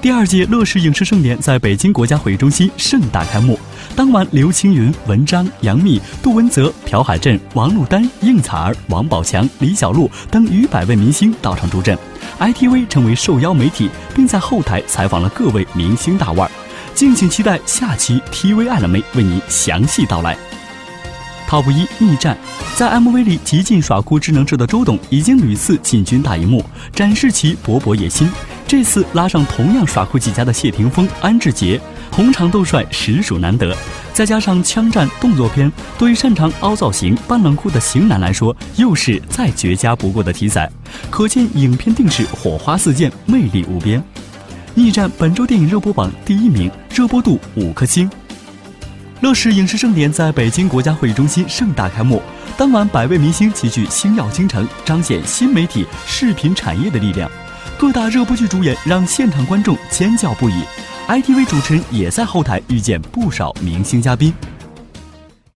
第2届乐视影视盛典在北京国家会议中心盛大开幕。当晚，刘青云、文章、杨幂、杜汶泽、朴海镇、王珞丹、应采儿、王宝强、李小璐等逾100位明星到场助阵。ITV 成为受邀媒体，并在后台采访了各位明星大腕。敬请期待下期 TV 爱了没为你详细道来。Top 1逆战，在 MV 里极尽耍酷智能制的周董已经屡次进军大荧幕，展示其勃勃野心。这次拉上同样耍酷几家的谢霆锋、安志杰，红场斗帅实属难得。再加上枪战动作片，对于擅长凹造型、扮冷酷的型男来说，又是再绝佳不过的题材。可见影片定是火花四溅，魅力无边。逆战本周电影热播榜第1名，热播度5颗星。乐视影视盛典在北京国家会议中心盛大开幕，当晚100位明星齐聚星耀京城，彰显新媒体视频产业的力量。各大热播剧主演让现场观众尖叫不已，ITV 主持人也在后台遇见不少明星嘉宾。